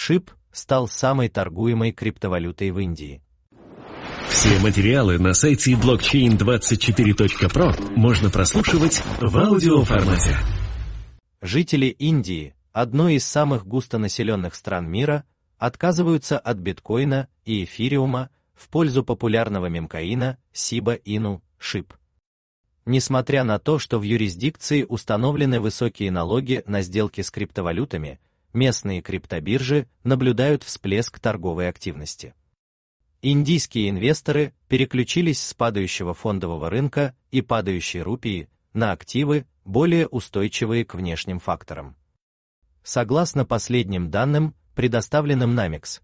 SHIB стал самой торгуемой криптовалютой в Индии. Все материалы на сайте blockchain24.pro можно прослушивать в аудиоформате. Жители Индии, одной из самых густонаселенных стран мира, отказываются от биткоина и эфириума в пользу популярного мемкоина Shiba Inu SHIB. Несмотря на то, что в юрисдикции установлены высокие налоги на сделки с криптовалютами, местные криптобиржи наблюдают всплеск торговой активности. Индийские инвесторы переключились с падающего фондового рынка и падающей рупии на активы, более устойчивые к внешним факторам. Согласно последним данным, предоставленным Namex,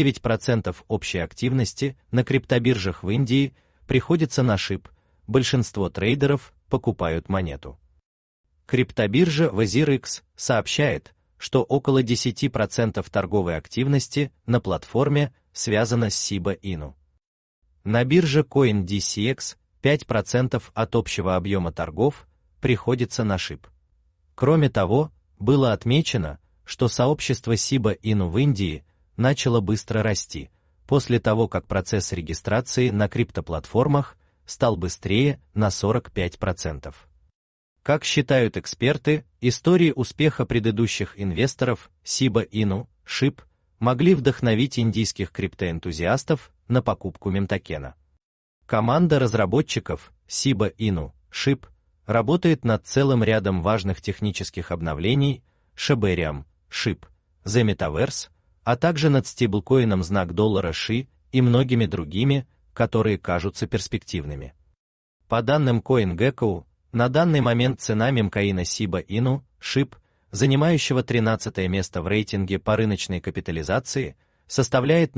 9% общей активности на криптобиржах в Индии приходится на SHIB, большинство трейдеров покупают монету. Криптобиржа WazirX сообщает, что около 10% торговой активности на платформе связано с Shiba Inu. На бирже CoinDCX 5% от общего объема торгов приходится на SHIB. Кроме того, было отмечено, что сообщество Shiba Inu в Индии начало быстро расти, после того, как процесс регистрации на криптоплатформах стал быстрее на 45%. Как считают эксперты, истории успеха предыдущих инвесторов Shiba Inu, SHIB могли вдохновить индийских криптоэнтузиастов на покупку мемтокена. Команда разработчиков Shiba Inu, SHIB работает над целым рядом важных технических обновлений Shibarium, SHIB, The Metaverse, а также над стейблкоином знак доллара SHI и многими другими, которые кажутся перспективными. По данным CoinGecko, на данный момент цена мемкоина Shiba Inu, SHIB, занимающего 13-е место в рейтинге по рыночной капитализации, составляет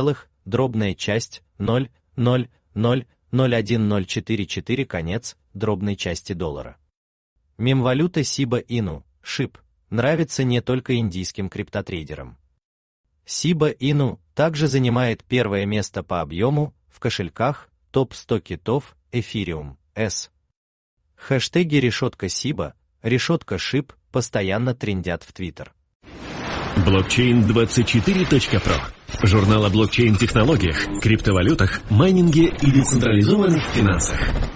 0,000001044 конец дробной части доллара. Мемвалюта Shiba Inu, SHIB, нравится не только индийским криптотрейдерам. Shiba Inu также занимает первое место по объему в кошельках топ-100 китов Ethereum S. Хэштеги #Shiba, #SHIB постоянно трендят в Twitter. Blockchain24.pro. Журнал о блокчейн-технологиях, криптовалютах, майнинге и децентрализованных финансах.